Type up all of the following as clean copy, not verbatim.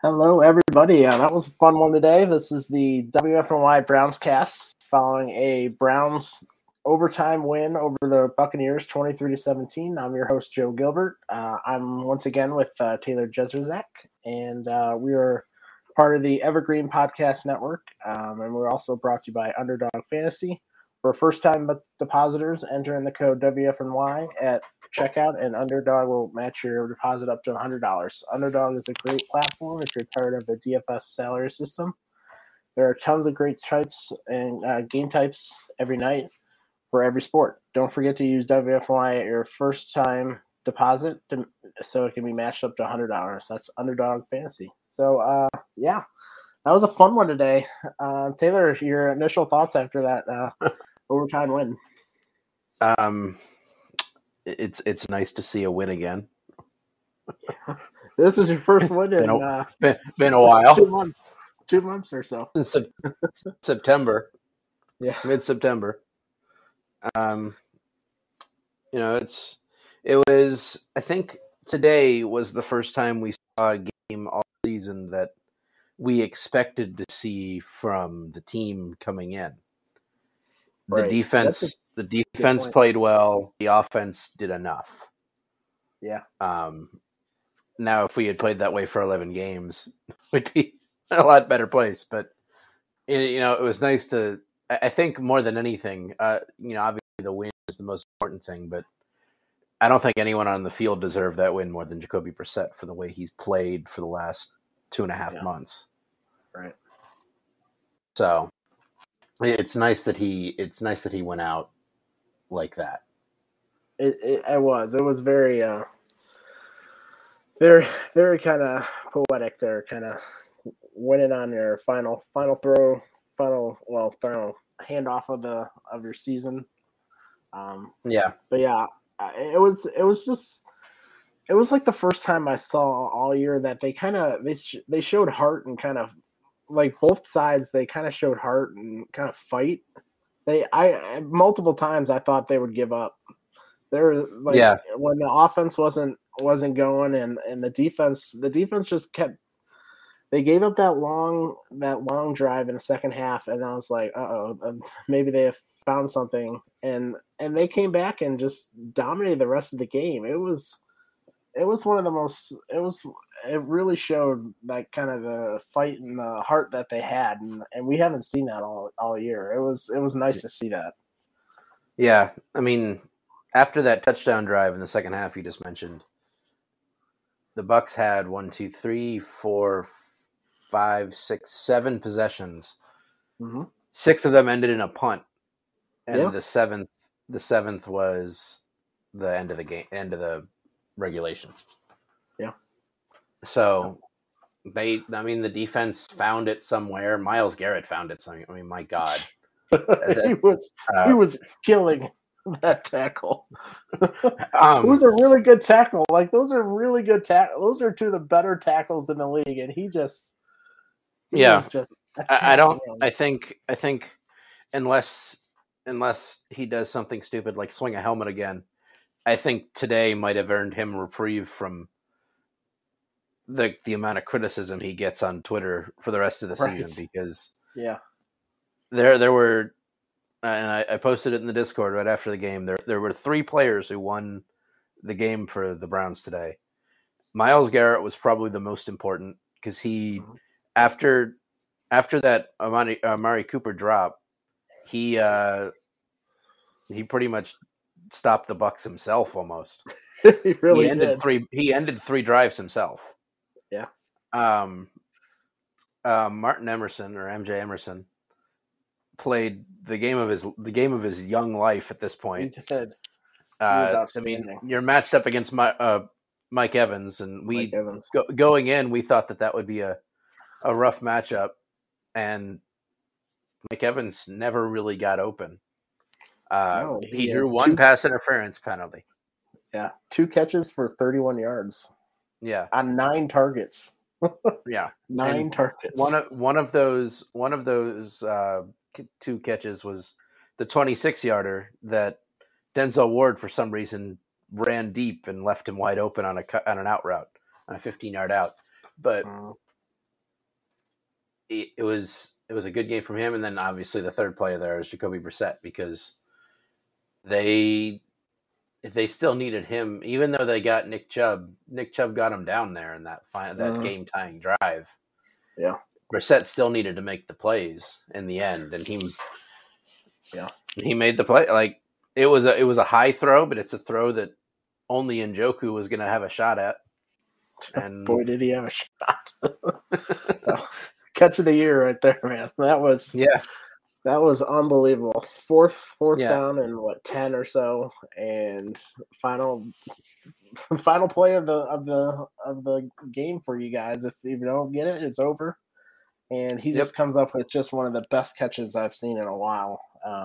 Hello, everybody. That was a fun one today. This is the WFNY Browns cast following a Browns overtime win over the Buccaneers, 23-17. I'm your host, Joe Gilbert. I'm once again with Taylor Jezerzak, and we are part of the Evergreen Podcast Network, and we're also brought to you by Underdog Fantasy. For first-time depositors, enter in the code WFNY at checkout, and Underdog will match your deposit up to $100. Underdog is a great platform if you're tired of the DFS salary system. There are tons of great types and game types every night for every sport. Don't forget to use WFNY at your first-time deposit so it can be matched up to $100. That's Underdog Fantasy. So, yeah, that was a fun one today. Taylor, your initial thoughts after that overtime win? It's nice to see a win again. This is your first win in been a while. 2 months or so. Since September. Yeah. Mid-September. It was, I think today was the first time we saw a game all season that we expected to see from the team coming in. Right. The defense played well. The offense did enough. Yeah. Now, if we had played that way for 11 games, we'd be in a lot better place. But it was nice to. I think more than anything, obviously the win is the most important thing. But I don't think anyone on the field deserved that win more than Jacoby Brissett for the way he's played for the last 2.5 months. Right. So. It's nice that he went out like that. It was very very very kind of poetic there, kind of winning on your final handoff of your season. Yeah. But yeah, it was like the first time I saw all year that they showed heart and kind of. Like both sides, they kind of showed heart and kind of fight. I multiple times I thought they would give up. There was when the offense wasn't going and the defense just kept. They gave up that long drive in the second half, and I was like, maybe they have found something, and they came back and just dominated the rest of the game. It was one of the most. It really showed like kind of the fight and the heart that they had, and we haven't seen that all year. It was nice to see that. Yeah, I mean, after that touchdown drive in the second half you just mentioned, the Bucs had 1, 2, 3, 4, 5, 6, 7 possessions. Mm-hmm. 6 of them ended in a punt, and the seventh was the end of the game, end of the regulation. Yeah. So the defense found it somewhere. Myles Garrett found it somewhere. I mean, my God. he was killing that tackle. It was a really good tackle. Like those are really good tackles. Those are two of the better tackles in the league, and he I think unless he does something stupid like swing a helmet again, I think today might have earned him a reprieve from the amount of criticism he gets on Twitter for the rest of the season, because there were, and I posted it in the Discord right after the game, there were 3 players who won the game for the Browns today. Myles Garrett was probably the most important because he, after that Amari Cooper drop, he pretty much stopped the Bucs himself almost. He really did. He ended 3 drives himself. Yeah. Martin Emerson, or MJ Emerson, played the game of his young life at this point. He did. I mean, you're matched up against Mike Evans, and going in, we thought that would be a rough matchup, and Mike Evans never really got open. He drew 1 pass interference penalty. Yeah, 2 catches for 31 yards. Yeah, on 9 targets. Yeah, 9 targets. One of those 2 catches was the 26-yarder that Denzel Ward, for some reason, ran deep and left him wide open on an out route, on a 15-yard out. But it was a good game from him, and then obviously the third player there is Jacoby Brissett, because they still needed him, even though they got Nick Chubb. Nick Chubb got him down there in that game tying drive. Yeah, Brissett still needed to make the plays in the end, and he made the play. Like it was a high throw, but it's a throw that only Njoku was going to have a shot at. And boy, did he have a shot! Catch of the year right there, man. That was unbelievable. Fourth down and 10 or so, and final play of the game for you guys. If you don't get it, it's over. And he just comes up with just one of the best catches I've seen in a while.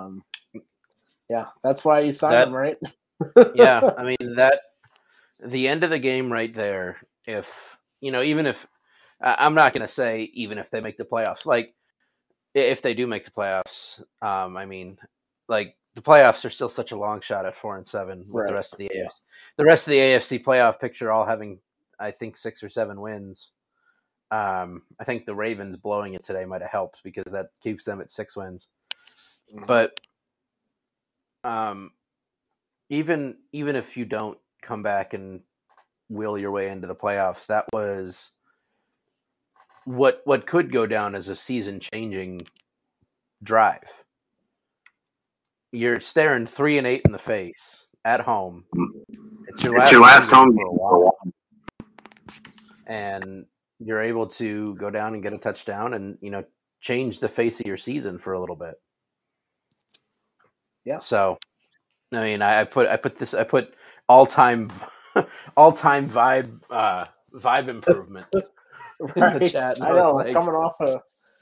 That's why you signed him, right? Yeah, I mean the end of the game right there. If even if I'm not going to say even if they make the playoffs, like if they do make the playoffs, I mean, like the playoffs are still such a long shot at 4-7 with the rest of the AFC. The rest of the AFC playoff picture all having, I think, 6 or 7 wins. I think the Ravens blowing it today might have helped because that keeps them at 6 wins. Mm-hmm. But even if you don't come back and will your way into the playoffs, that was what could go down as a season-changing drive. You're staring 3-8 in the face at home. It's your last home for a while, and you're able to go down and get a touchdown, and change the face of your season for a little bit. Yeah. So, I mean, I put all-time vibe improvement in the chat. I know, like, coming off of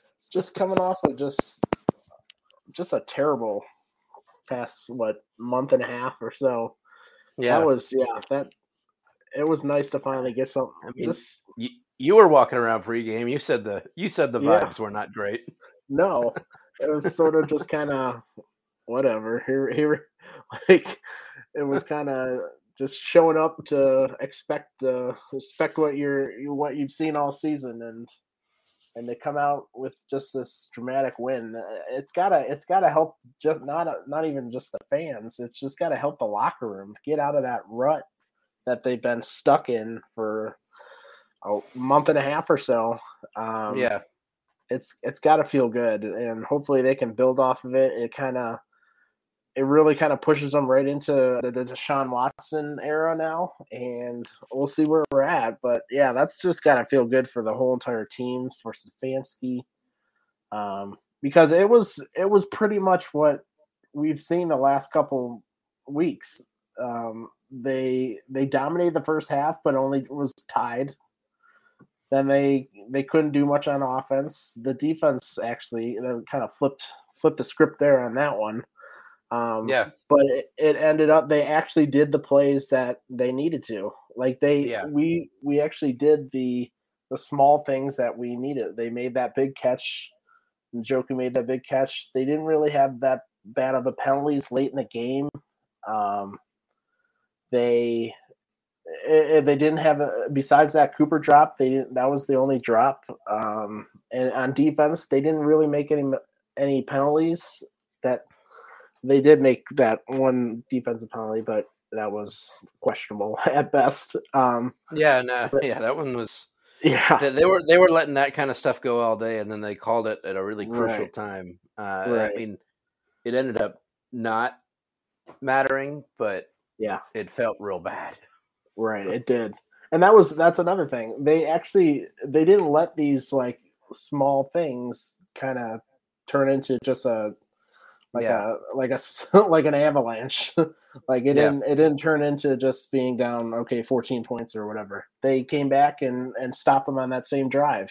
just a terrible past month and a half or so. Yeah, it was nice to finally get something. I mean, you were walking around pregame. You said the vibes were not great. No, it was sort of just kind of whatever. Here, like it was kind of just showing up to expect what you've seen all season, and they come out with just this dramatic win. It's gotta help, just not even just the fans. It's just gotta help the locker room get out of that rut that they've been stuck in for a month and a half or so. It's got to feel good, and hopefully they can build off of it. It really kind of pushes them right into the Deshaun Watson era now, and we'll see where we're at. But yeah, that's just got to feel good for the whole entire team, for Stefanski, because it was pretty much what we've seen the last couple weeks. They dominated the first half, but only was tied. Then they couldn't do much on offense. The defense actually kind of flipped the script there on that one. But it ended up they actually did the plays that they needed to. Like we actually did the small things that we needed. They made that big catch. Njoku made that big catch. They didn't really have that bad of the penalties late in the game. They didn't have besides that Cooper drop. That was the only drop. And on defense, they didn't really make any penalties. That they did make that one defensive penalty, but that was questionable at best. That one was. Yeah, they were letting that kind of stuff go all day, and then they called it at a really crucial time. I mean, it ended up not mattering, but it felt real bad. Right, it did. And that's another thing. They didn't let these like small things kind of turn into just an avalanche. Like it didn't turn into just being down 14 points or whatever. They came back and stopped them on that same drive.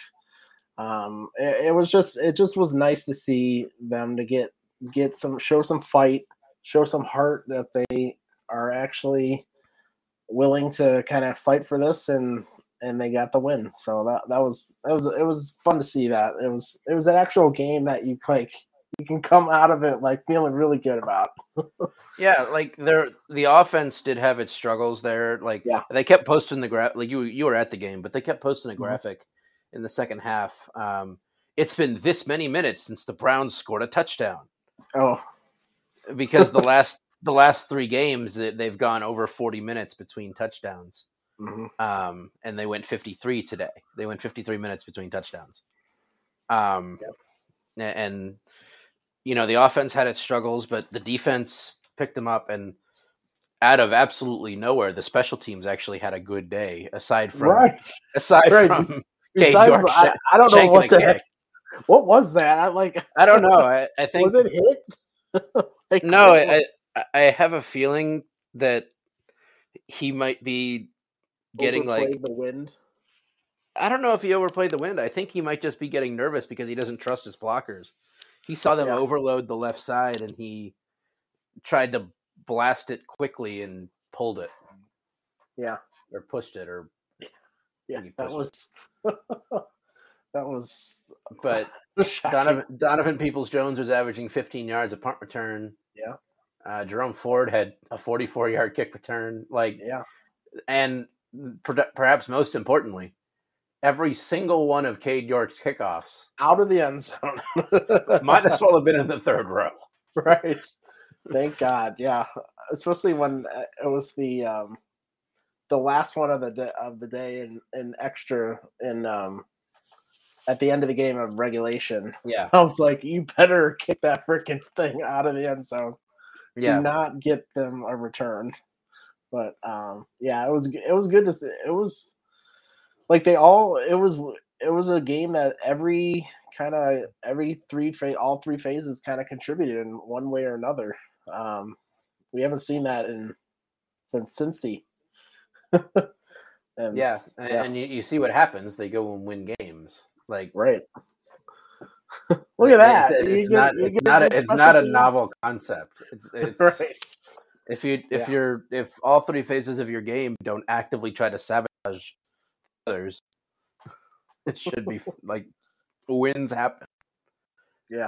It just was nice to see them to show some fight, show some heart, that they are actually willing to kind of fight for this, and they got the win. So it was fun to see that. It was an actual game that you can come out of it like feeling really good about. Like the offense did have its struggles there. They kept posting the graph. Like you were at the game, but they kept posting a graphic in the second half. it's been this many minutes since the Browns scored a touchdown. Oh, because the last 3 games they've gone over 40 minutes between touchdowns. mm-hmm. And they went 53 today. They went 53 minutes between touchdowns. And the offense had its struggles, but the defense picked them up, and out of absolutely nowhere, the special teams actually had a good day. Aside from Cade York, I don't know what the heck. What was that? I don't know. I think was it hit? No, I have a feeling that he might be getting the wind. I don't know if he overplayed the wind. I think he might just be getting nervous because he doesn't trust his blockers. He saw them overload the left side, and he tried to blast it quickly and pulled it. Yeah. Or pushed it, or that was. But Donovan Peoples-Jones was averaging 15 yards a punt return. Yeah. Jerome Ford had a 44-yard kick return. And perhaps most importantly, every single one of Cade York's kickoffs out of the end zone might as well have been in the third row. Right. Thank God. Yeah. Especially when it was the last one of the day in extra at the end of the game of regulation. Yeah. I was like, you better kick that freaking thing out of the end zone. Yeah. Do not get them a return. But it was good to see. It was like it was a game that all 3 phases kind of contributed in one way or another. We haven't seen that since Cincy. And you see what happens. They go and win games. Right. Look at that. It's not a novel concept. It's right. If all 3 phases of your game don't actively try to sabotage others, it should be wins happen. Yeah.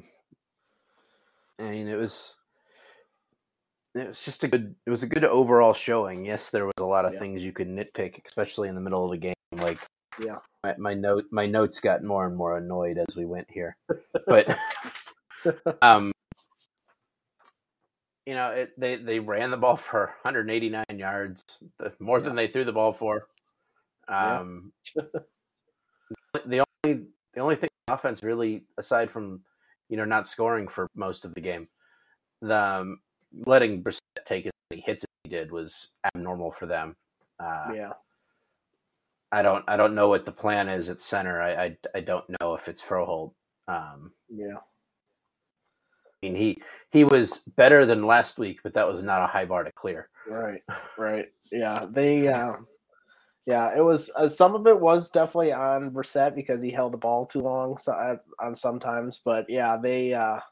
And it was just a good overall showing. Yes, there was a lot of things you could nitpick, especially in the middle of the game. My notes got more and more annoyed as we went here, but they ran the ball for 189 yards, more than they threw the ball for. The only thing the offense really, aside from not scoring for most of the game, the letting Brissett take as many hits as he did was abnormal for them. I don't know what the plan is at center. I don't know if it's Froholt. I mean, he was better than last week, but that was not a high bar to clear. Right. Yeah, they. It was some of it was definitely on Brissett because he held the ball too long on sometimes, but they're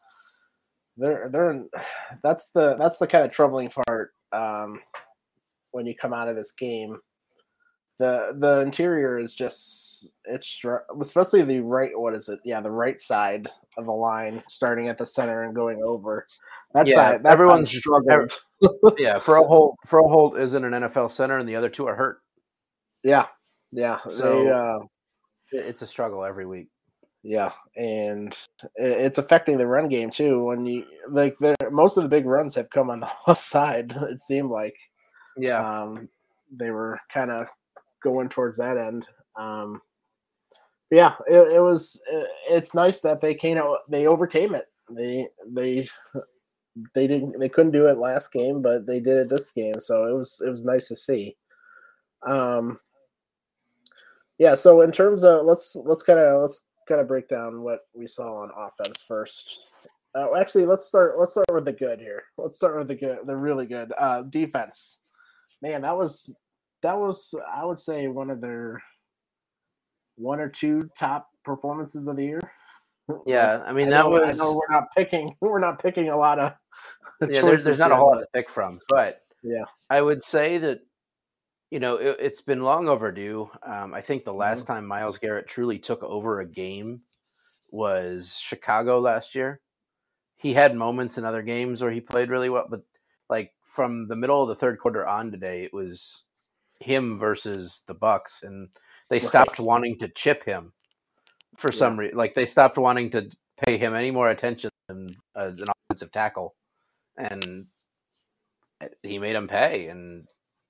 that's the kind of troubling part when you come out of this game. The interior is just especially the right the right side of the line starting at the center and going over that side. Everyone's struggling. Froholt isn't an NFL center, and the other 2 are hurt. Yeah. So it's a struggle every week. Yeah, and it's affecting the run game too. When you most of the big runs have come on the left side. It seemed like, they were kind of going towards that end. It was. It's nice that they overcame it. They couldn't do it last game, but they did it this game. So it was nice to see. So in terms of let's kind of break down what we saw on offense first. Actually, let's start with the good here. Let's start with the really good defense. Man, that was I would say one of their 1 or 2 top performances of the year. Yeah, I mean I know we're not picking a lot of. There's not a whole lot to pick from, but yeah, I would say that it's been long overdue. I think the last time Myles Garrett truly took over a game was Chicago last year. He had moments in other games where he played really well, but from the middle of the third quarter on today, it was him versus the Bucs, and they stopped wanting to chip him. for some reason. Like they stopped wanting to pay him any more attention than an offensive tackle, and he made him pay. And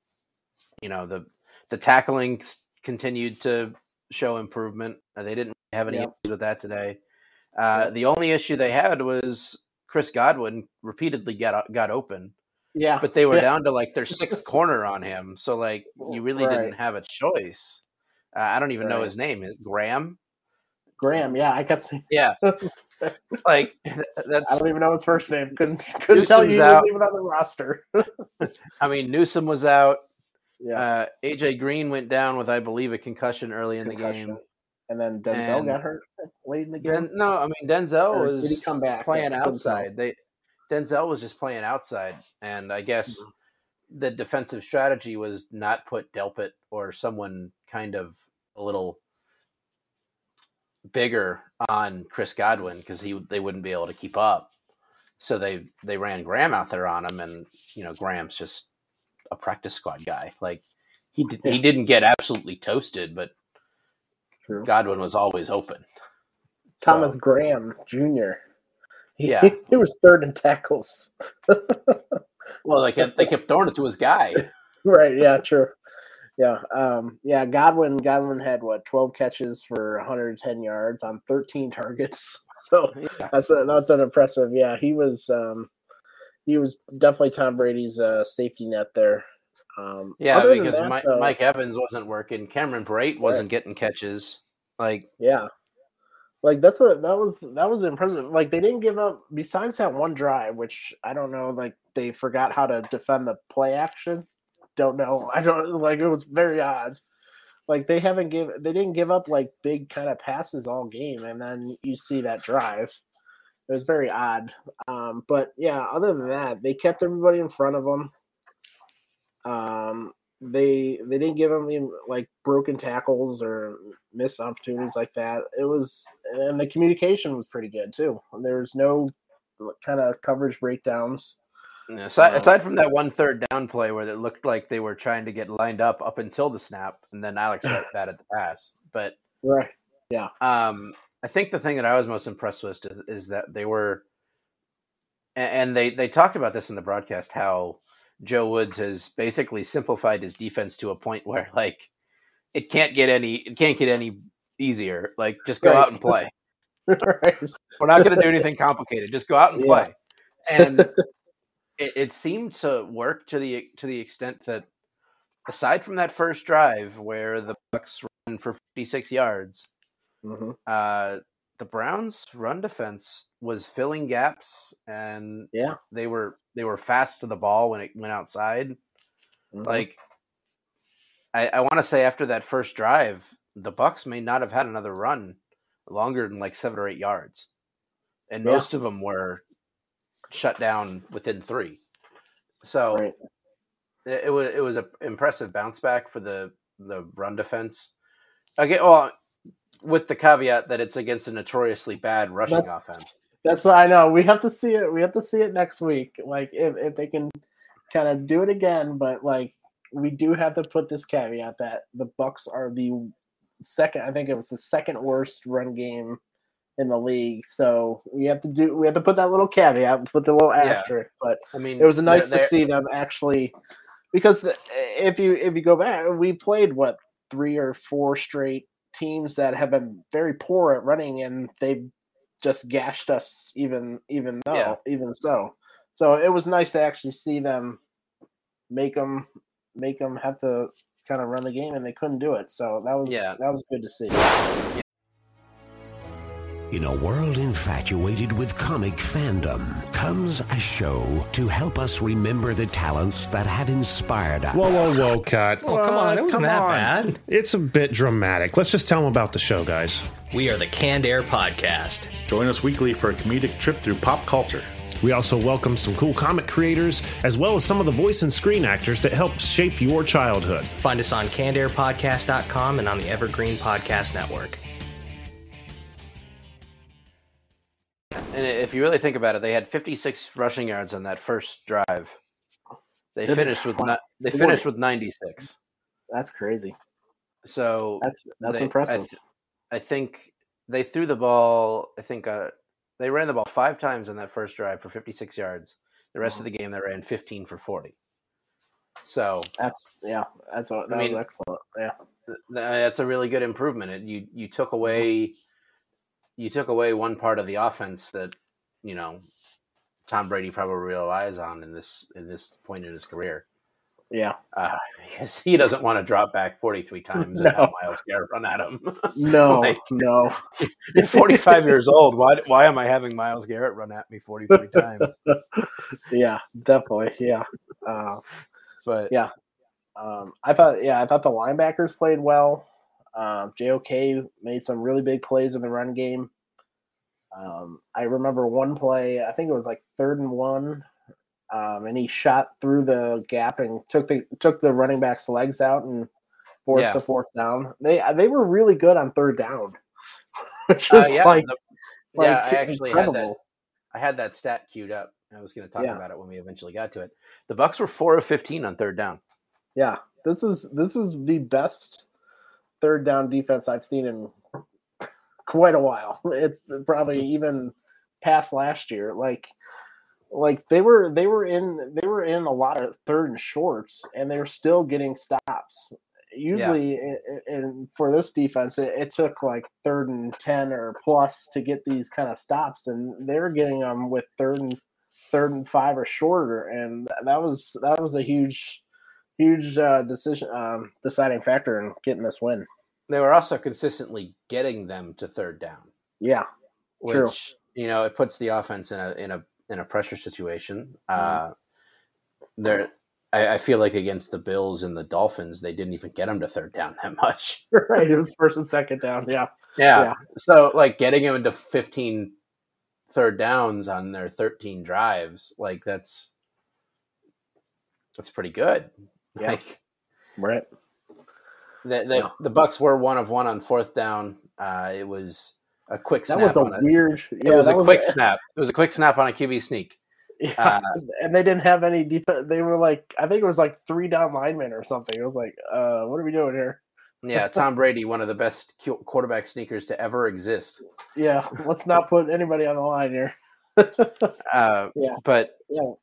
the tackling continued to show improvement. They didn't have any issues with that today. The only issue they had was Chris Godwin repeatedly got open. Yeah, but they were down to like their sixth corner on him, so like you really didn't have a choice. I don't even know his name. Is Graham? Graham, yeah, I kept saying. Yeah, like that's. I don't even know his first name. Couldn't tell you he was even on the roster. I mean, Newsome was out. Yeah. AJ Green went down with, I believe, a concussion early in the game, and then Denzel got hurt late in the game. Denzel was did he come back? playing outside. Denzel was just playing outside, and I guess the defensive strategy was not put Delpit or someone kind of a little bigger on Chris Godwin because they wouldn't be able to keep up. So they ran Graham out there on him, and Graham's just a practice squad guy. Like he didn't get absolutely toasted, but Godwin was always open. Thomas Graham Jr. He was third in tackles. Well, they kept throwing it to his guy. Right. Yeah. True. Yeah. Godwin had 12 catches for 110 yards on 13 targets. So that's an impressive. Yeah, he was definitely Tom Brady's safety net there. Because Mike Evans wasn't working. Cameron Brate wasn't getting catches. Like that was impressive. Like they didn't give up besides that one drive, which I don't know. Like they forgot how to defend the play action. Don't know. I don't like. It was very odd. Like they didn't give up like big kind of passes all game, and then you see that drive. It was very odd. But yeah, other than that, they kept everybody in front of them. They didn't give them like broken tackles or missed opportunities like that. And the communication was pretty good too. There was no kind of coverage breakdowns. Yeah, aside from that one third down play where it looked like they were trying to get lined up until the snap, and then Alex Wright batted the pass. But I think the thing that I was most impressed with is that they were, and they talked about this in the broadcast, how Joe Woods has basically simplified his defense to a point where like it can't get any easier. Like just go out and play. Right. We're not going to do anything complicated. Just go out and play. And it seemed to work to the extent that aside from that first drive where the Bucs ran for 56 yards, the Browns' run defense was filling gaps, and they were fast to the ball when it went outside. Like I want to say after that first drive, the Bucs may not have had another run longer than like 7 or 8 yards, and most of them were shut down within 3. So it was an impressive bounce back for the run defense. Okay, well, with the caveat that it's against a notoriously bad rushing offense. That's what I know. We have to see it. We have to see it next week. Like if they can kind of do it again, but like we do have to put this caveat that the Bucs are the second. I think it was the second worst run game in the league. So we have to put that little caveat, put the little asterisk. But I mean, it was nice to see them actually, because if you go back, we played 3 or 4 straight teams that have been very poor at running, and they've just gashed us even so. So it was nice to actually see them make them have to kind of run the game, and they couldn't do it. So that was good to see. In a world infatuated with comic fandom comes a show to help us remember the talents that have inspired us. Whoa, cut. Oh, come on. It wasn't that bad. It's a bit dramatic. Let's just tell them about the show, guys. We are the Canned Air Podcast. Join us weekly for a comedic trip through pop culture. We also welcome some cool comic creators, as well as some of the voice and screen actors that helped shape your childhood. Find us on cannedairpodcast.com and on the Evergreen Podcast Network. And if you really think about it, they had 56 rushing yards on that first drive. They finished with 96. That's crazy. So that's impressive. I think they threw the ball. I think they ran the ball 5 times on that first drive for 56 yards. The rest of the game, they ran 15 for 40. So that's what that was excellent. Yeah, that's a really good improvement. You took away one part of the offense that Tom Brady probably relies on in this point in his career. Yeah, because he doesn't want to drop back 43 times and have Myles Garrett run at him. No, You're 45 years old. Why am I having Myles Garrett run at me 43 times? Yeah, definitely. Yeah, but yeah, I thought the linebackers played well. JOK made some really big plays in the run game. I remember one play. I think it was like 3rd and 1. And he shot through the gap and took the running back's legs out and forced the 4th down. They were really good on 3rd down, which is I actually incredible. had that stat queued up. I was going to talk about it when we eventually got to it. The Bucs were 4 of 15 on 3rd down. Yeah, this is the best 3rd down defense I've seen in quite a while. It's probably even past last year. Like they were in a lot of 3rd and shorts, and they were still getting stops. Usually, and for this defense, it took like 3rd and 10 or plus to get these kind of stops, and they were getting them with 3rd and 5 or shorter, and that was a huge deciding factor in getting this win. They were also consistently getting them to 3rd down. Yeah, which true. It puts the offense in a pressure situation. I feel like against the Bills and the Dolphins, they didn't even get them to 3rd down that much. Right, it was 1st and 2nd down. Yeah. So like getting them into 15 3rd downs on their 13 drives, like that's pretty good. Yeah, like, right. The Bucs were 1 of 1 on 4th down. It was a quick snap. That was weird. It was a quick snap. It was a quick snap on a QB sneak. Yeah, and they didn't have any defense. They were like, I think it was like 3 down linemen or something. It was like, what are we doing here? Yeah, Tom Brady, one of the best quarterback sneakers to ever exist. Yeah, let's not put anybody on the line here. But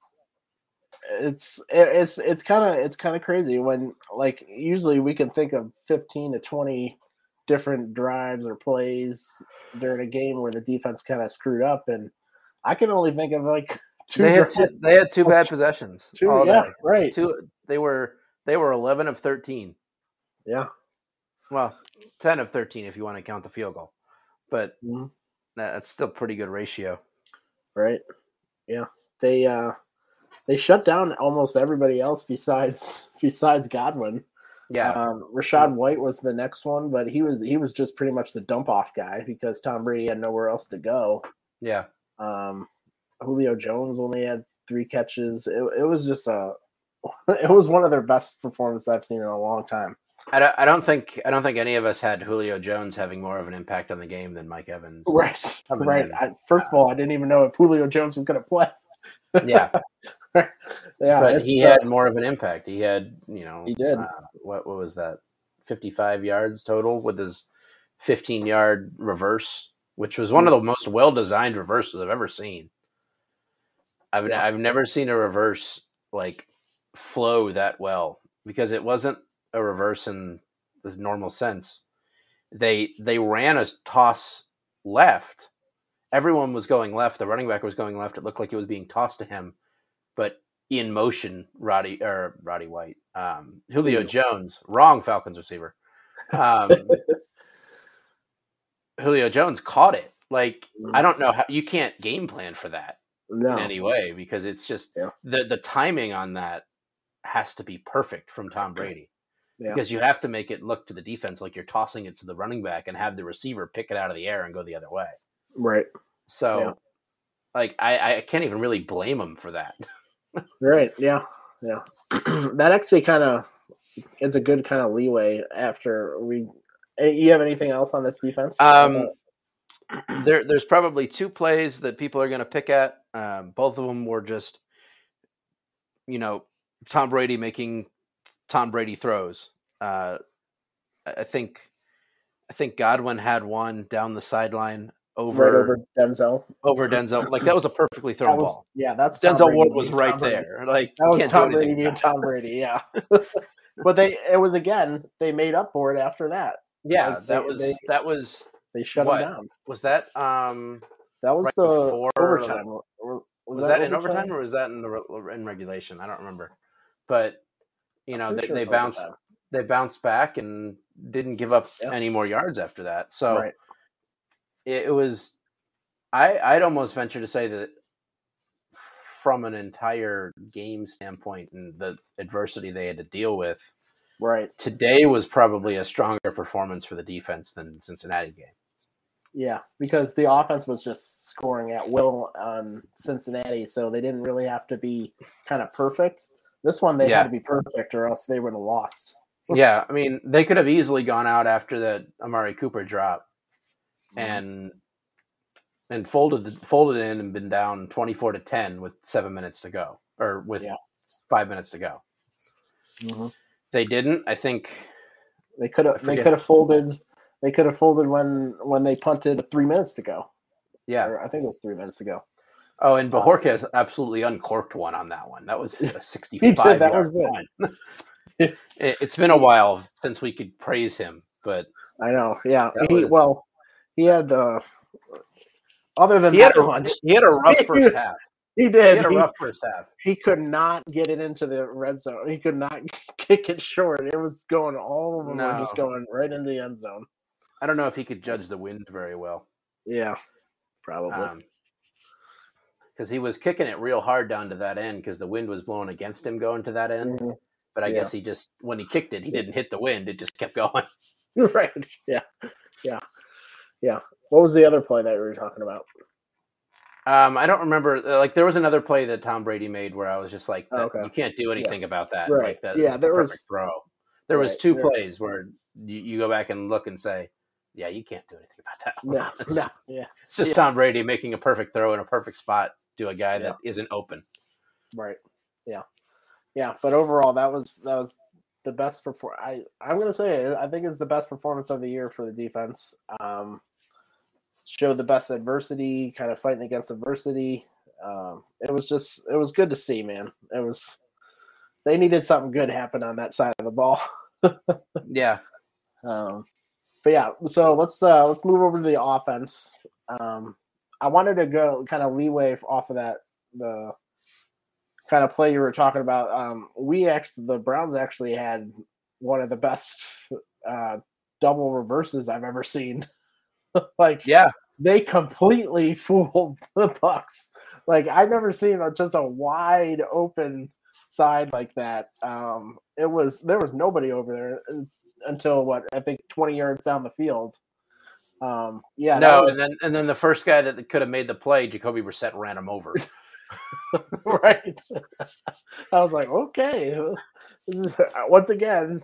it's kind of crazy when, like, usually we can think of 15 to 20 different drives or plays during a game where the defense kind of screwed up, and I can only think of like 2. They had 2 bad possessions. 2, all day. Right. 2. They were 11 of 13. Yeah. Well, 10 of 13 if you want to count the field goal, but that's still a pretty good ratio. Right. Yeah. They shut down almost everybody else besides Godwin. Yeah. Rachaad White was the next one, but he was just pretty much the dump off guy because Tom Brady had nowhere else to go. Yeah. Julio Jones only had 3 catches. It was just it was one of their best performances I've seen in a long time. I don't think any of us had Julio Jones having more of an impact on the game than Mike Evans. Right. First of all, I didn't even know if Julio Jones was going to play. Yeah. Yeah. But he had more of an impact. He had, he did. What was that? 55 yards total with his 15-yard reverse, which was one of the most well-designed reverses I've ever seen. I've never seen a reverse like flow that well because it wasn't a reverse in the normal sense. They ran a toss left. Everyone was going left. The running back was going left. It looked like it was being tossed to him, but in motion, Roddy White, Julio Jones, wrong Falcons receiver. Julio Jones caught it. Like, I don't know how you can't game plan for that in any way because it's just the timing on that has to be perfect from Tom Brady. Yeah. Because you have to make it look to the defense like you're tossing it to the running back and have the receiver pick it out of the air and go the other way. Right. So, like, I can't even really blame him for that. Right. Yeah. Yeah. That actually it's a good kind of leeway after you have anything else on this defense? There's probably 2 plays that people are going to pick at. Both of them were just, Tom Brady making Tom Brady throws. I think I think Godwin had one down the sideline Right over Denzel. Denzel. Like that was a perfectly thrown ball. That's Tom Denzel Brady Ward was being right Tom Brady. there. Like That you was can't Tom do anything Brady being about it. Tom Brady. Yeah, but they made up for it after that. Yeah, Like, that was they shut what? him down. Was that That was right the before overtime. Was that in overtime or was that in regulation? I don't remember. But you know, pretty sure they it's bounced overtime. they bounced back and didn't give up any more yards after that. So Right. it was I'd almost venture to say that from an entire game standpoint and the adversity they had to deal with, Right. today was probably a stronger performance for the defense than Cincinnati game. Yeah, because the offense was just scoring at will on Cincinnati, so they didn't really have to be kind of perfect. This one, they had to be perfect, or else they would have lost. Yeah, I mean, they could have easily gone out after the Amari Cooper drop and folded in and been down 24-10 with 7 minutes to go, or with 5 minutes to go. Mm-hmm. They didn't. I think they could have folded. They could have folded when they punted 3 minutes to go. Yeah, or I think it was 3 minutes ago. Oh, and Bajorquez absolutely uncorked one on that one. That was a 65-yard punt. It's been a while since we could praise him, but I know. Yeah, he had. Other than he had a rough first half. He did. He had a rough first half. He could not get it into the red zone. He could not kick it short. It was going all of them were just going right into the end zone. I don't know if he could judge the wind very well. Yeah, probably. Because he was kicking it real hard down to that end because the wind was blowing against him going to that end. Mm-hmm. But I guess he just, when he kicked it, he didn't hit the wind. It just kept going. Right. Yeah. What was the other play that we were talking about? I don't remember. Like there was another play that Tom Brady made where I was just like, you can't do anything about that. Right. Like that. Yeah. There was throw. There was two plays where you go back and look and say, yeah, you can't do anything about that. No. It's just Tom Brady making a perfect throw in a perfect spot to a guy that isn't open. Right. Yeah. Yeah. But overall, that was the best performance. I'm going to say it. I think it's the best performance of the year for the defense. Showed the best adversity, kind of fighting against adversity. It was good to see, man. They needed something good happen on that side of the ball. Yeah. But yeah, so let's move over to the offense. I wanted to go kind of leeway off of that, the kind of play you were talking about. The Browns actually had one of the best double reverses I've ever seen. They completely fooled the Bucks. Like I've never seen just a wide open side like that. There was nobody over there until I think 20 yards down the field. And then the first guy that could have made the play, Jacoby Brissett ran him over. Right. I was like, okay. Once again,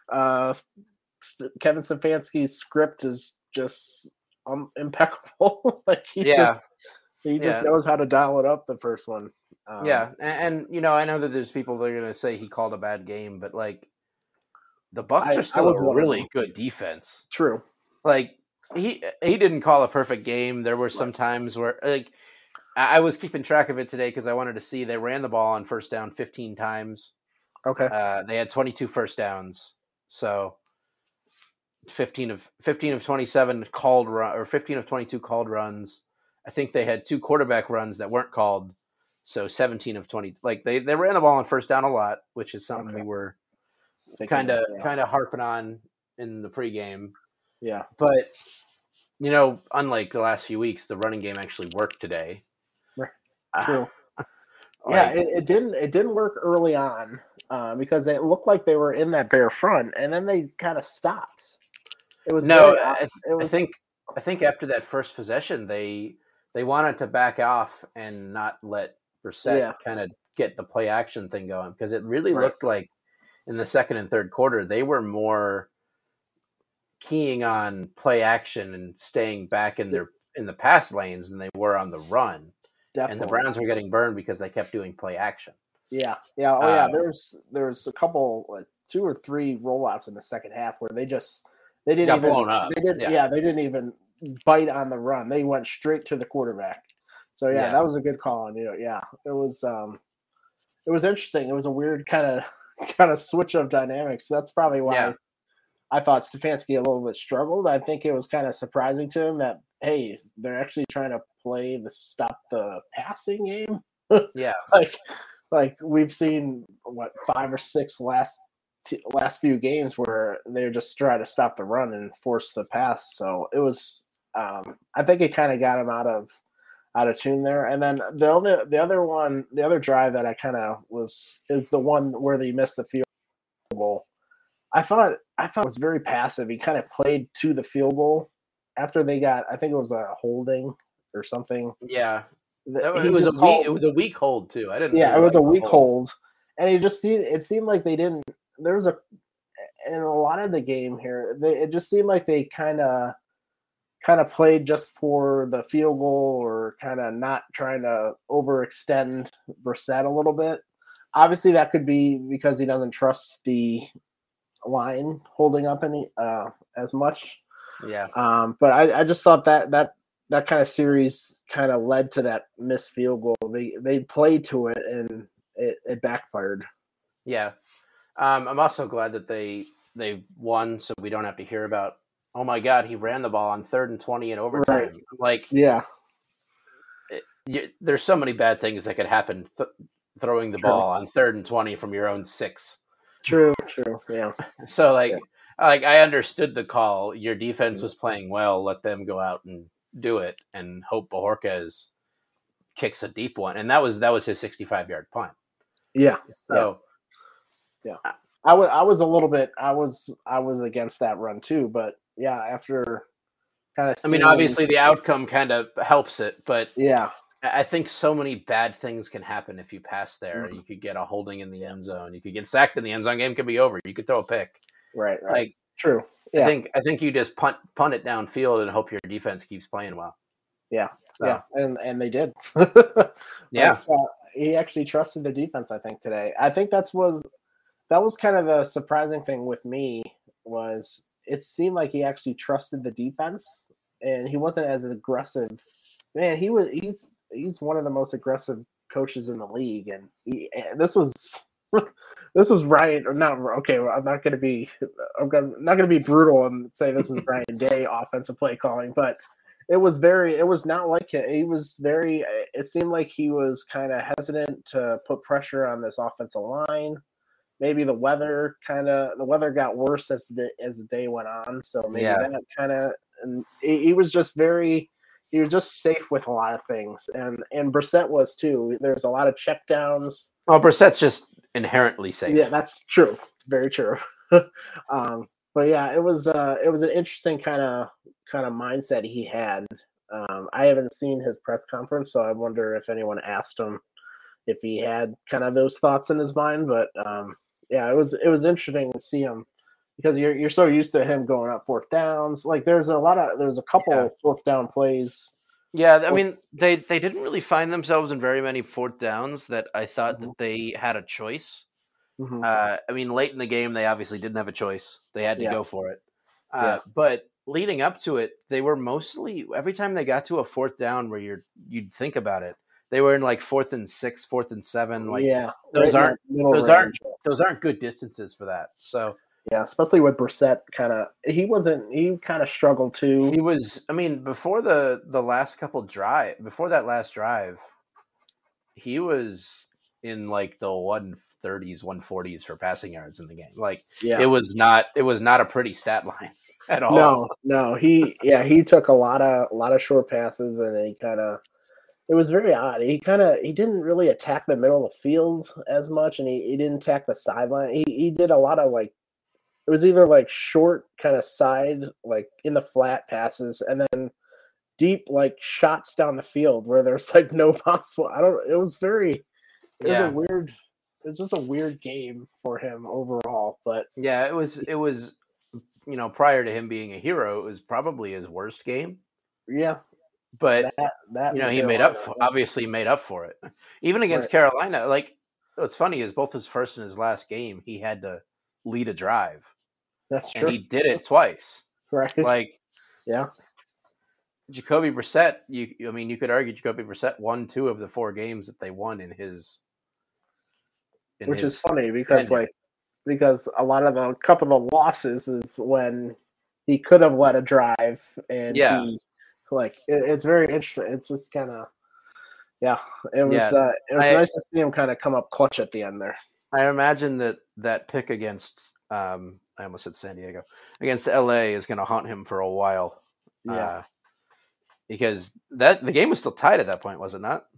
Kevin Stefanski's script is just impeccable. Like he just knows how to dial it up the first one. And I know that there's people that are going to say he called a bad game, but like the Bucs are still a really good defense. True. Like he didn't call a perfect game. There were some times where like I was keeping track of it today because I wanted to see they ran the ball on first down 15 times. Okay. They had 22 first downs. So 15 of 27 called run, or 15 of 22 called runs. I think they had 2 quarterback runs that weren't called. So 17 of 20. Like they ran the ball on first down a lot, which is something we were kind of harping on in the pregame. Yeah. But unlike the last few weeks, the running game actually worked today. True. It didn't work early on because it looked like they were in that Bear front, and then they kind of stopped. It was I think after that first possession, they wanted to back off and not let Brissett kind of get the play action thing going because it really looked like in the second and third quarter they were more keying on play action and staying back in the pass lanes than they were on the run. Definitely. And the Browns were getting burned because they kept doing play action. Yeah. There's a couple, 2 or 3 rollouts in the second half where they They didn't got even blown up. They didn't. Yeah. They didn't even bite on the run. They went straight to the quarterback. So Yeah. that was a good call. And it was interesting. It was a weird kind of switch of dynamics. That's probably why I thought Stefanski a little bit struggled. I think it was kind of surprising to him that, hey, they're actually trying to play the stop the passing game. Yeah. like we've seen 5 or 6 last few games where they're just trying to stop the run and force the pass. So it was, I think it kind of got him out of tune there. And then the other drive that I kind of is the one where they missed the field goal. I thought it was very passive. He kind of played to the field goal after they got, I think it was a holding or something. Yeah. It was a weak hold too. I didn't. Yeah, it was a weak hold, and it seemed like they didn't. There was in a lot of the game here. It just seemed like they kind of played just for the field goal, or kind of not trying to overextend Brissett a little bit. Obviously, that could be because he doesn't trust the line holding up as much. Yeah. But I just thought that kind of series kind of led to that missed field goal. They played to it, and it backfired. Yeah. I'm also glad that they won, so we don't have to hear about, oh my God, he ran the ball on 3rd and 20 in overtime. Right. There's so many bad things that could happen throwing the ball on 3rd and 20 from your own 6. True. Yeah. So I understood the call. Your defense was playing well. Let them go out and do it, and hope Bojorquez kicks a deep one. And that was his 65-yard punt. Yeah. So yeah. I was a little bit. I was against that run too, but yeah, after kind of. I mean, obviously the outcome kind of helps it, but yeah. I think so many bad things can happen if you pass there. Mm-hmm. You could get a holding in the end zone. You could get sacked in the end zone. Game could be over. You could throw a pick. Right. Like, true. Yeah. I think you just punt it downfield and hope your defense keeps playing well. Yeah. So. Yeah. And they did. Yeah. He actually trusted the defense, I think, today. I think that was kind of the surprising thing with me, was it seemed like he actually trusted the defense, and he wasn't as aggressive. Man, he's one of the most aggressive coaches in the league, and this was Ryan. Or not okay. Well, I'm not going to be brutal and say this is Ryan Day offensive play calling, but it was not like it. He was very. It seemed like he was kind of hesitant to put pressure on this offensive line. Maybe the weather got worse as the day went on, so maybe that kind of. And he was just safe with a lot of things, and Brissett was too. There's a lot of checkdowns. Well, Brissett's just inherently safe. Yeah, that's true. Very true. But yeah, it was an interesting kind of mindset he had. I haven't seen his press conference, so I wonder if anyone asked him if he had kind of those thoughts in his mind. But yeah, it was interesting to see him, because you're so used to him going up 4th downs. Like there's a couple 4th down plays. Yeah, I mean they didn't really find themselves in very many 4th downs that I thought that they had a choice. Mm-hmm. I mean, late in the game they obviously didn't have a choice; they had to go for it. But leading up to it, they were mostly, every time they got to a 4th down where you'd think about it, they were in like 4th and 6, 4th and 7. Like those aren't good distances for that. So. Yeah, especially with Brissett, he kind of struggled too. He was, I mean, before the last before that last drive, he was in like the 130s, 140s for passing yards in the game. Like it was not a pretty stat line at all. No, he took a lot of short passes, and it was very odd. He didn't really attack the middle of the field as much, and he didn't attack the sideline. He did a lot of like. It was either like short kind of side, like in the flat passes, and then deep like shots down the field where there's like no possible. It was just a weird game for him overall. But yeah, it was prior to him being a hero, it was probably his worst game. Yeah. But he obviously made up for it. Even against Carolina, like what's funny is both his first and his last game, he had to lead a drive. That's true. And he did it twice. Right. Like, yeah. Jacoby Brissett, you could argue Jacoby Brissett won 2 of the 4 games that they won in his. Which is funny because tenure. because a lot of the couple of losses is when he could have let a drive and it's very interesting. It's just kind of it was nice to see him kind of come up clutch at the end there. I imagine that pick against I almost said San Diego against LA is going to haunt him for a while. Yeah. Because the game was still tied at that point, was it not?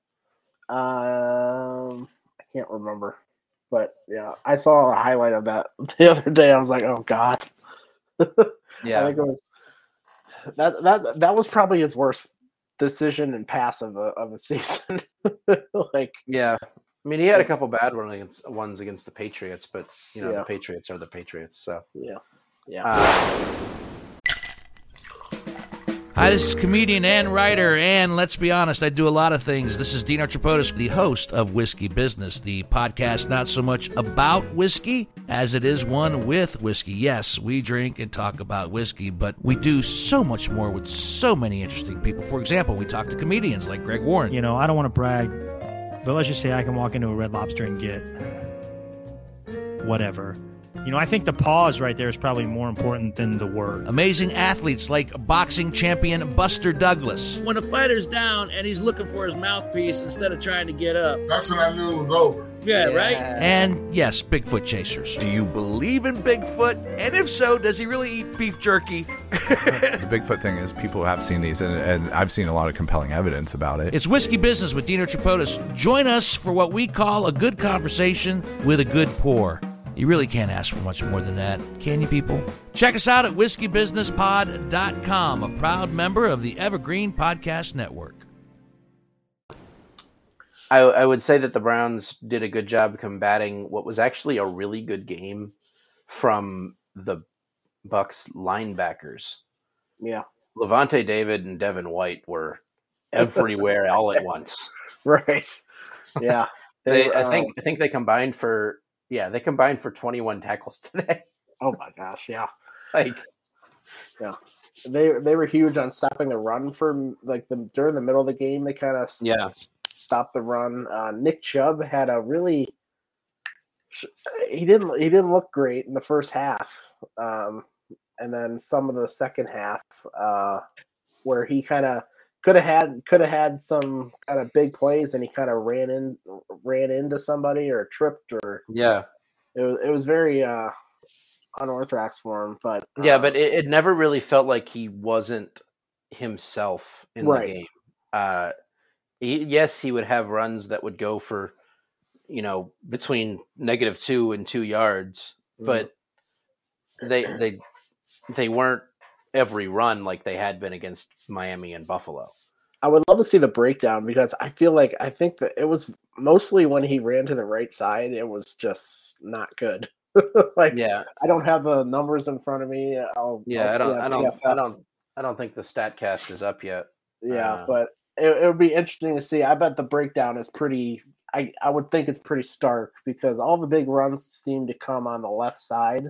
I can't remember, but yeah, I saw a highlight of that the other day. I was like, oh god. Yeah, I think it was that was probably his worst decision and pass of a season. yeah. I mean, he had a couple bad ones against the Patriots, but the Patriots are the Patriots. So Hi, this is comedian and writer, and let's be honest, I do a lot of things. This is Dino Tripodis, the host of Whiskey Business, the podcast not so much about whiskey as it is one with whiskey. Yes, we drink and talk about whiskey, but we do so much more with so many interesting people. For example, we talk to comedians like Greg Warren. I don't want to brag, but let's just say I can walk into a Red Lobster and get whatever. I think the pause right there is probably more important than the word. Amazing athletes like boxing champion Buster Douglas. When a fighter's down and he's looking for his mouthpiece instead of trying to get up. That's when I knew it was over. Yeah, right? And yes, Bigfoot chasers. Do you believe in Bigfoot? And if so, does he really eat beef jerky? The Bigfoot thing is people have seen these, and I've seen a lot of compelling evidence about it. It's Whiskey Business with Dino Tripodis. Join us for what we call a good conversation with a good pour. You really can't ask for much more than that, can you, people? Check us out at whiskeybusinesspod.com, a proud member of the Evergreen Podcast Network. I would say that the Browns did a good job combating what was actually a really good game from the Bucs linebackers. Yeah. Levante David and Devin White were everywhere all at once. Right. Yeah. I think they combined for 21 tackles today. Oh my gosh, yeah. Yeah. They were huge on stopping the run for during the middle of the game. They kind of stopped the run. Nick Chubb had a really he didn't look great in the first half, and then some of the second half where he kind of could have had some kind of big plays, and he kind of ran into somebody or tripped or it was very unorthodox for him. But but it never really felt like he wasn't himself in the game. He would have runs that would go for between -2 and 2 yards, but they weren't every run like they had been against Miami and Buffalo. I would love to see the breakdown because I think that it was mostly when he ran to the right side, it was just not good. I don't have the numbers in front of me. I don't think the StatCast is up yet. Yeah, but it would be interesting to see. I bet the breakdown is pretty. I would think it's pretty stark because all the big runs seem to come on the left side,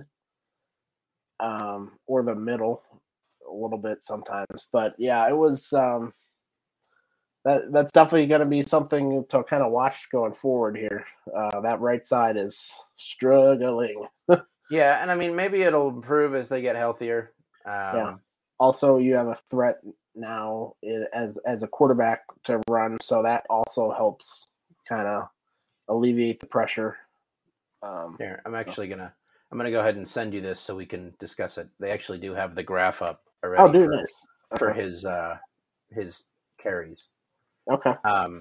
or the middle, a little bit sometimes. But yeah, it was. That's definitely going to be something to kind of watch going forward here. That right side is struggling. Yeah, and I mean maybe it'll improve as they get healthier. Also, you have a threat now as a quarterback to run, so that also helps kind of alleviate the pressure. Here, I'm gonna go ahead and send you this so we can discuss it. They actually do have the graph up already for his carries. Okay.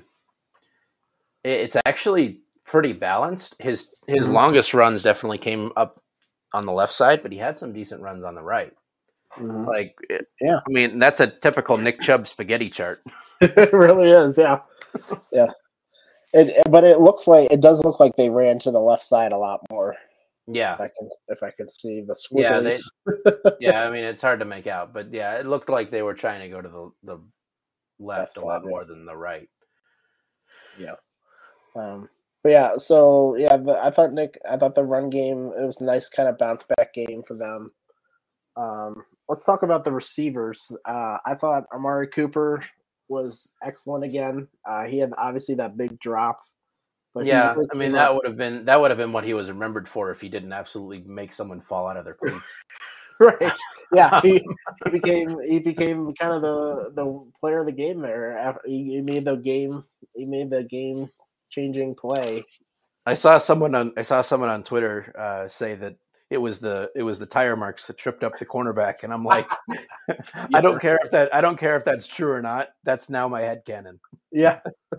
It's actually pretty balanced. His longest runs definitely came up on the left side, but he had some decent runs on the right. Mm-hmm. I mean, that's a typical Nick Chubb spaghetti chart. It really is, yeah. Yeah. But it does look like they ran to the left side a lot more. Yeah. If I can see the squiggles. Yeah, I mean, it's hard to make out, but yeah, it looked like they were trying to go to the left a lot more than the right. Yeah. But yeah, so yeah, I thought the run game, it was a nice kind of bounce back game for them. let's talk about the receivers. I thought Amari Cooper was excellent again. He had obviously that big drop. But yeah, I mean that would have been what he was remembered for if he didn't absolutely make someone fall out of their cleats. Right. Yeah. He became kind of the player of the game there. After he made the game changing play. I saw someone on Twitter say that it was the tire marks that tripped up the cornerback, and I'm like, I don't care if that's true or not. That's now my headcanon. Yeah.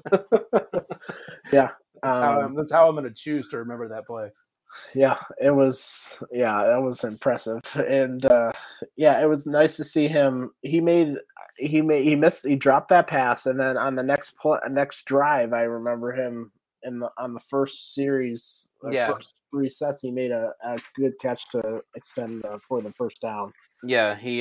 Yeah. That's how I'm going to choose to remember that play. Yeah, that was impressive, and it was nice to see him. He dropped that pass, and then on the next drive, I remember him on the first series, first 3 sets, he made a good catch to extend for the first down. Yeah, he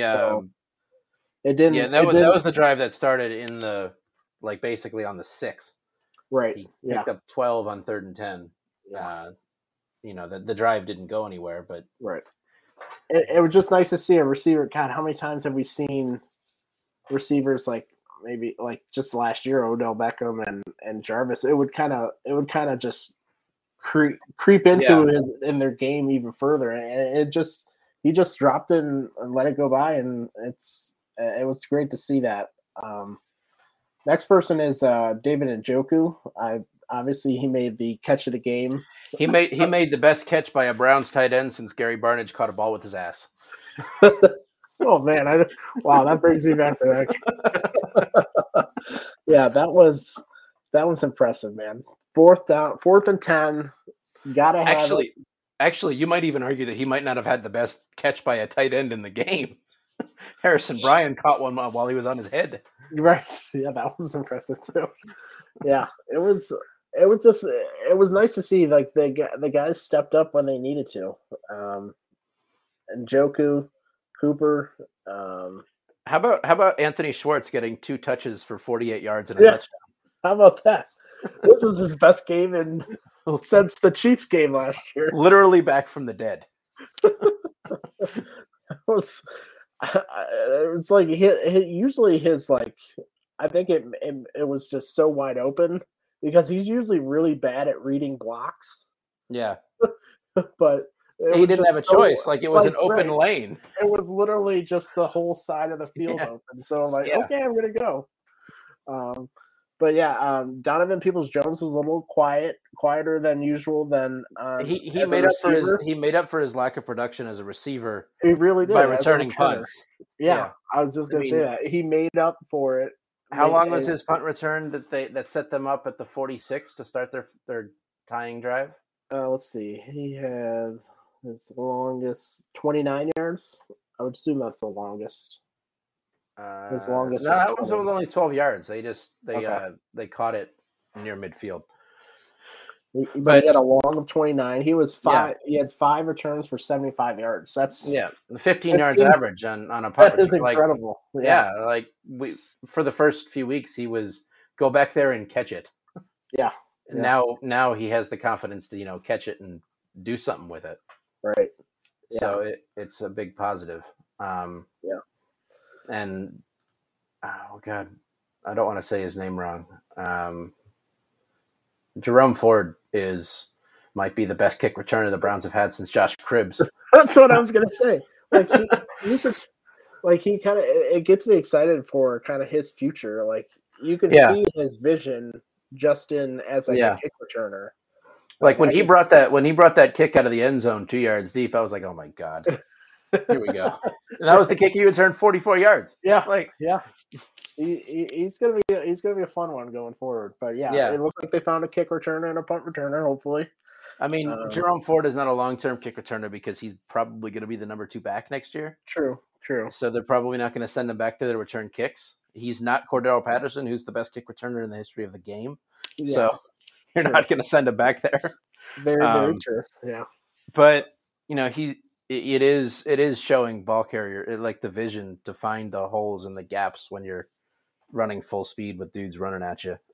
it didn't. Yeah, that was the drive that started in the basically on the 6. Right. He picked up 12 on 3rd and 10. Yeah. The drive didn't go anywhere, but right. It was just nice to see a receiver. God, how many times have we seen receivers maybe just last year, Odell Beckham and Jarvis? It would kind of just creep into in their game even further, and he just dropped it and let it go by, and it was great to see that. Next person is David Njoku. Obviously, he made the catch of the game. He made the best catch by a Browns tight end since Gary Barnidge caught a ball with his ass. Oh man! Wow, that brings me back to that. Yeah, that was impressive, man. 4th and 10. Gotta have it. Actually, you might even argue that he might not have had the best catch by a tight end in the game. Harrison Bryant caught one while he was on his head. Right. Yeah, that was impressive too. Yeah, it was nice to see the guys stepped up when they needed to. And Njoku, Cooper. How about Anthony Schwartz getting 2 touches for 48 yards and a touchdown? How about that? This is his best game since the Chiefs game last year. Literally back from the dead. It was like usually his I think it was just so wide open because he's usually really bad at reading blocks. Yeah. But he didn't have a choice. It was an open lane. It was literally just the whole side of the field open. So I'm like, okay, I'm going to go. But Donovan Peoples-Jones was a little quieter than usual. He made up for his lack of production as a receiver. He really did by returning punts. Yeah, I was just going to say that he made up for it. How long was his punt return that set them up at the 46 to start their tying drive? Let's see. He had his longest 29 yards. I would assume that's the longest. His longest. No, that was only 12 yards. They caught it near midfield. But he had a long of 29. He was 5. Yeah. He had 5 returns for 75 yards. That's 15 yards average on a punt. That is incredible. For the first few weeks he was go back there and catch it. Yeah. Now he has the confidence to catch it and do something with it. Right. Yeah. So it's a big positive. And oh god, I don't want to say his name wrong. Jerome Ford might be the best kick returner the Browns have had since Josh Cribbs. That's what I was gonna say. It gets me excited for kind of his future. You can see his vision just as a kick returner. When he brought that kick out of the end zone 2 yards deep, I was like, oh my god. Here we go. And that was the kick he returned 44 yards. Yeah. He's gonna be a fun one going forward. But it looks like they found a kick returner and a punt returner, hopefully. I mean, Jerome Ford is not a long-term kick returner because he's probably going to be the number 2 back next year. True. So they're probably not going to send him back there to return kicks. He's not Cordero Patterson, who's the best kick returner in the history of the game. Yeah. So you're not going to send him back there. Very true. Yeah. But it is showing ball carrier the vision to find the holes and the gaps when you're running full speed with dudes running at you.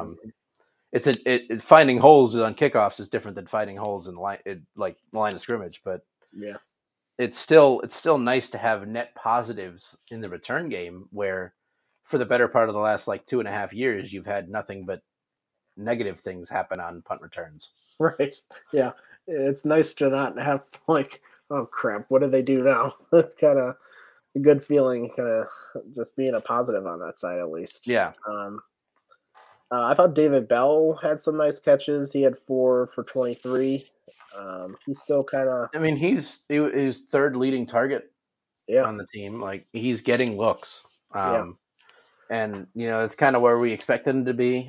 Finding holes on kickoffs is different than finding holes in the line of scrimmage, but it's still nice to have net positives in the return game, where for the better part of the last like 2.5 years, you've had nothing but negative things happen on punt returns. Right. Yeah. It's nice to not have like, oh crap, what do they do now? That's kind of a good feeling, kind of just being a positive on that side at least. Yeah. I thought David Bell had some nice catches. He had 4 for 23. He's still kind of. I mean, he's third leading target on the team. Like, he's getting looks. And, it's kind of where we expected him to be.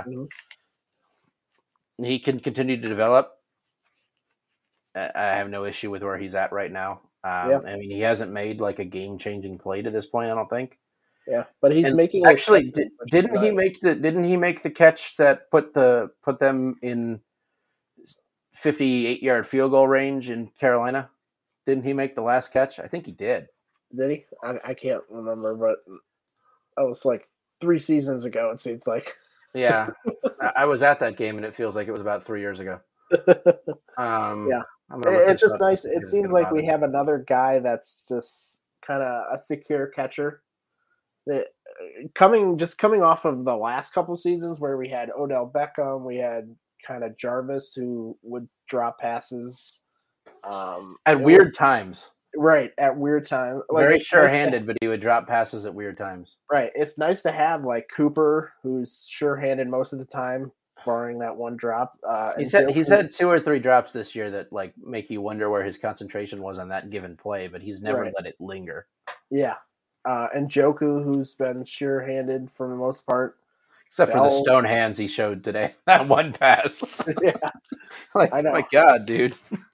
He can continue to develop. I have no issue with where he's at right now. I mean, he hasn't made like a game-changing play to this point, I don't think. Yeah, but he's making actually. Didn't he make the catch that put them in 58-yard field goal range in Carolina? Didn't he make the last catch? I think he did. Did he? I can't remember, but that was like 3 seasons ago. It seems like. Yeah, I was at that game, and it feels like it was about 3 years ago. Yeah, it's just nice. It seems like we have another guy that's just kind of a secure catcher. Coming off of the last couple seasons where we had Odell Beckham, we had kind of Jarvis who would drop passes at weird times. Right, at weird times. Like, very sure-handed, but he would drop passes at weird times. Right. It's nice to have like Cooper, who's sure-handed most of the time, barring that one drop. He's had 2 or 3 drops this year that like make you wonder where his concentration was on that given play, but he's never let it linger. Yeah. And Joku, who's been sure-handed for the most part. Except for the stone hands he showed today. That one pass. Yeah. Like, I know. My God, dude.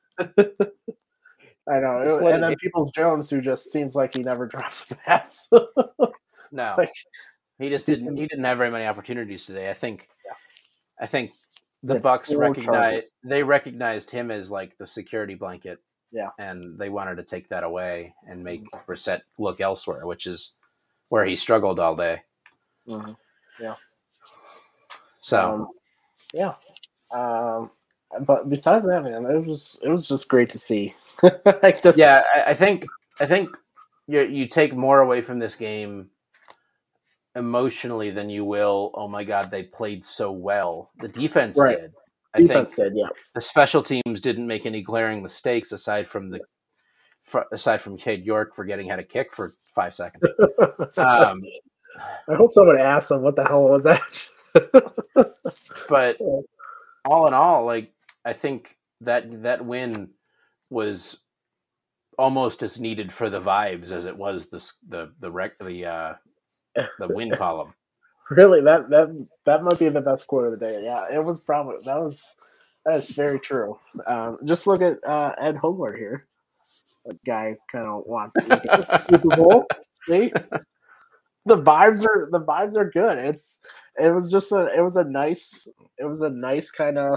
I know. And then Peoples-Jones, who just seems like he never drops a pass. No. He just didn't have very many opportunities today. I think the Bucs recognized him as like the security blanket. Yeah. And they wanted to take that away and make Brissett look elsewhere, which is where he struggled all day. Mm-hmm. Yeah. So, but besides that, man, it was just great to see. I think you take more away from this game emotionally than you will. Oh my God, they played so well. The defense did. Defense did. Yeah. The special teams didn't make any glaring mistakes aside from Cade York forgetting how to kick for 5 seconds. I hope someone asked him what the hell was that. But all in all, like, I think that win was almost as needed for the vibes as it was the win column. Really, that might be the best quote of the day. Yeah, it was probably that is very true. Just look at Ed Hogler here. That guy kind of wants Super Bowl. See, the vibes are good. It was a nice kind of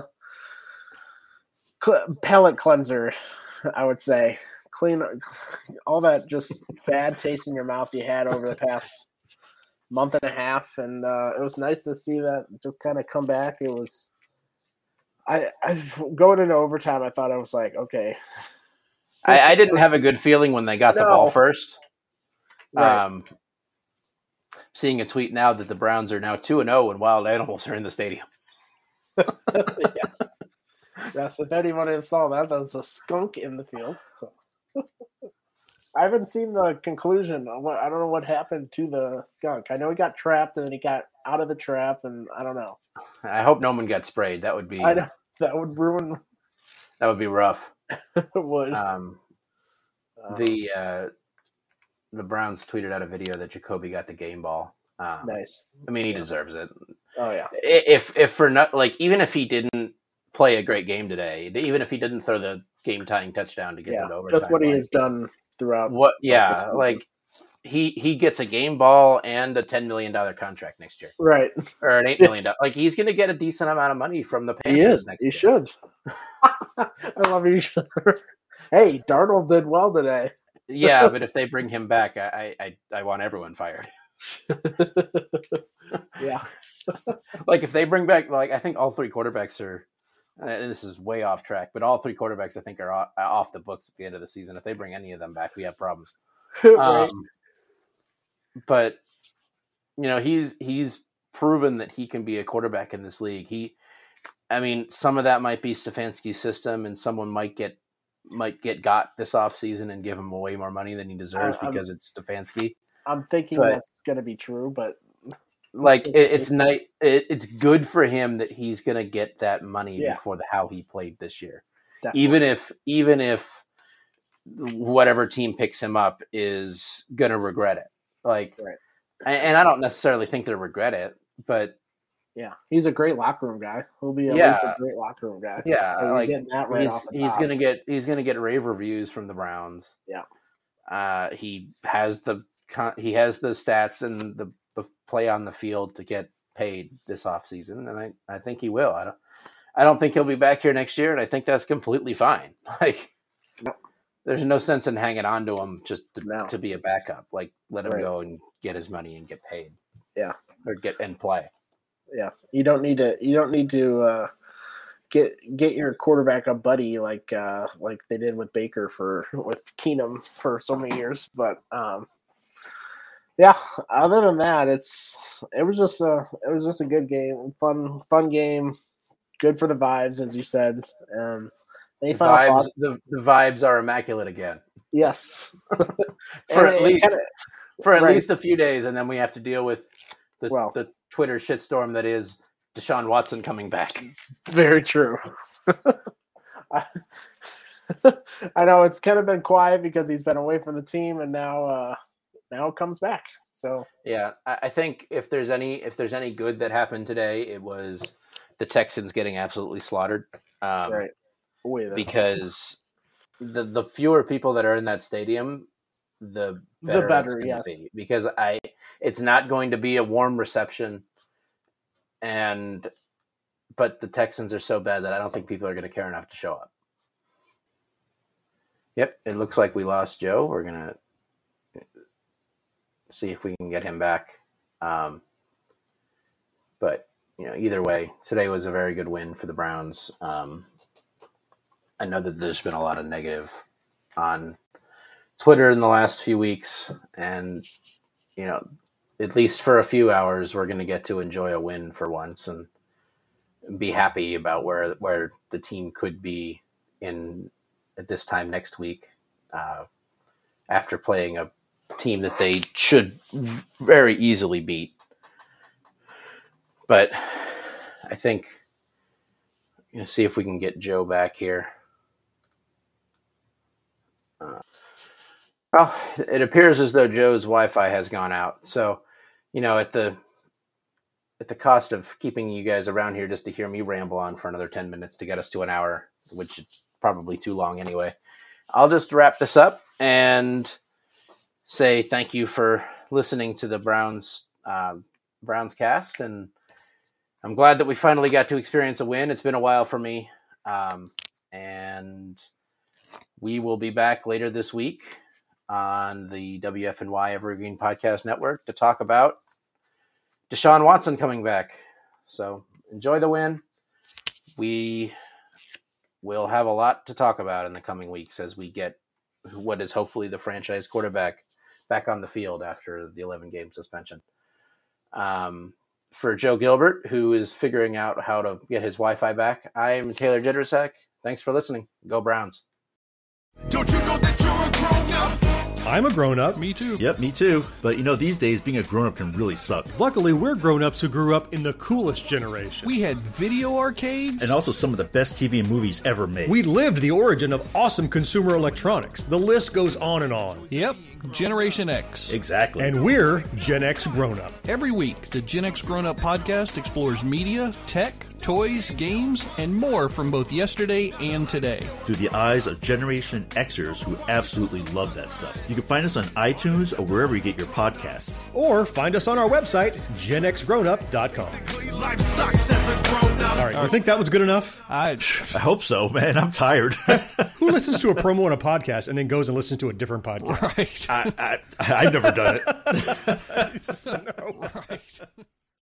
palate cleanser, I would say. Clean all that just bad taste in your mouth you had over the past month and a half, and it was nice to see that just kind of come back. It was I going into overtime, I thought I was like, okay. I didn't have a good feeling when they got the ball first. Right. Seeing a tweet now that the Browns are now 2-0 and wild animals are in the stadium. Yes, if anyone saw that, there was a skunk in the field. So. I haven't seen the conclusion. I don't know what happened to the skunk. I know he got trapped and then he got out of the trap, and I don't know. I hope no one got sprayed. That would be. I know, that would ruin. That would be rough. It would. The Browns tweeted out a video that Jacoby got the game ball. Nice. I mean, he deserves it. Oh yeah. If for not like even if he didn't play a great game today, even if he didn't throw the game-tying touchdown to get it over, just what he has done throughout. Like he gets a game ball and a $10 million contract next year, right? Or an $8 million. Like he's going to get a decent amount of money from the Panthers next year. He should. I love you. Hey, Darnold did well today. Yeah, but if they bring him back, I want everyone fired. Yeah. Like if they bring back, like I think all 3 quarterbacks are and this is way off track, but all 3 quarterbacks I think are off the books at the end of the season. If they bring any of them back, we have problems. Right. But he's proven that he can be a quarterback in this league. Some of that might be Stefanski's system, and someone might get got this offseason and give him way more money than he deserves because it's Stefanski. I'm thinking that's going to be true, but it's good for him that he's going to get that money before how he played this year. Definitely. Even if whatever team picks him up is going to regret it. Right. And I don't necessarily think they'll regret it, but yeah, he's a great locker room guy. He'll be at least a great locker room guy. Yeah, so he's gonna get rave reviews from the Browns. Yeah, he has the stats and the play on the field to get paid this offseason, and I think he will. I don't think he'll be back here next year, and I think that's completely fine. There's no sense in hanging on to him just to be a backup. Let him go and get his money and get paid. Yeah, or get and play. Yeah, you don't need to get your quarterback a buddy like they did with Baker with Keenum for so many years. But other than that, it was just a good game, fun game, good for the vibes, as you said. The vibes are immaculate again. Yes, for at least a few days, and then we have to deal with the Twitter shitstorm that is Deshaun Watson coming back. Very true. I know it's kind of been quiet because he's been away from the team, and now it comes back. So yeah, I think if there's any good that happened today, it was the Texans getting absolutely slaughtered. Right. Because the fewer people that are in that stadium, the better it's going to be. Because it's not going to be a warm reception, but the Texans are so bad that I don't think people are going to care enough to show up. Yep, it looks like we lost Joe. We're going to see if we can get him back. But either way, today was a very good win for the Browns. I know that there's been a lot of negative on Twitter in the last few weeks, and at least for a few hours, we're going to get to enjoy a win for once and be happy about where the team could be at this time next week, after playing a team that they should very easily beat. But I think see if we can get Joe back here. Well, it appears as though Joe's Wi-Fi has gone out. So, at the cost of keeping you guys around here just to hear me ramble on for another 10 minutes to get us to an hour, which is probably too long anyway, I'll just wrap this up and say thank you for listening to the Browns cast. And I'm glad that we finally got to experience a win. It's been a while for me. And we will be back later this week on the WFNY Evergreen Podcast Network to talk about Deshaun Watson coming back. So enjoy the win. We will have a lot to talk about in the coming weeks as we get what is hopefully the franchise quarterback back on the field after the 11-game suspension. For Joe Gilbert, who is figuring out how to get his Wi-Fi back, I'm Taylor Jittersek. Thanks for listening. Go Browns. Don't you know that you're a grown-up? I'm a grown-up. Me too. Yep, me too. But these days, being a grown-up can really suck. Luckily, we're grown-ups who grew up in the coolest generation. We had video arcades. And also some of the best TV and movies ever made. We lived the origin of awesome consumer electronics. The list goes on and on. Yep, Generation X. Exactly. And we're Gen X grown-up. Every week, the Gen X Grown Up podcast explores media, tech, toys, games, and more from both yesterday and today. Through the eyes of Generation Xers who absolutely love that stuff. You can find us on iTunes or wherever you get your podcasts. Or find us on our website, genxgrownup.com. Life sucks as a grown-up. All right, you think that was good enough? I hope so, man. I'm tired. Who listens to a promo on a podcast and then goes and listens to a different podcast? Right. I've never done it. No. Right.